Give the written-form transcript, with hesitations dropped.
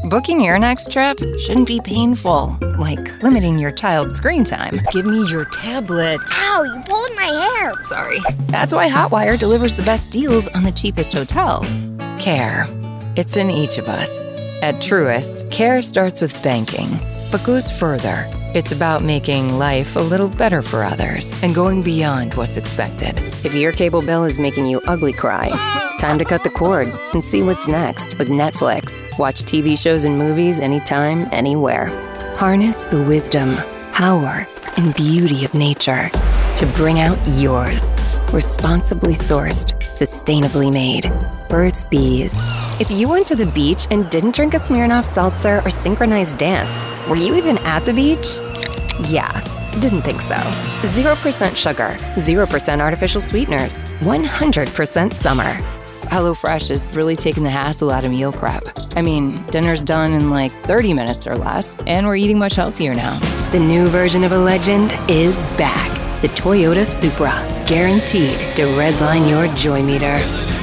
Booking your next trip shouldn't be painful, like limiting your child's screen time. Give me your tablet. Ow, you pulled my hair. Sorry. That's why Hotwire delivers the best deals on the cheapest hotels. Care. It's in each of us. At Truist, care starts with banking, but goes further. It's about making life a little better for others and going beyond what's expected. If your cable bill is making you ugly cry, time to cut the cord and see what's next with Netflix. Watch TV shows and movies anytime, anywhere. Harness the wisdom, power, and beauty of nature to bring out yours. Responsibly sourced, sustainably made. Burt's Bees. If you went to the beach and didn't drink a Smirnoff Seltzer or synchronized dance, were you even at the beach? Yeah, didn't think so. 0% sugar, 0% artificial sweeteners, 100% summer. HelloFresh is really taking the hassle out of meal prep. I mean, dinner's done in like 30 minutes or less, and we're eating much healthier now. The new version of a legend is back. The Toyota Supra, guaranteed to redline your joy meter.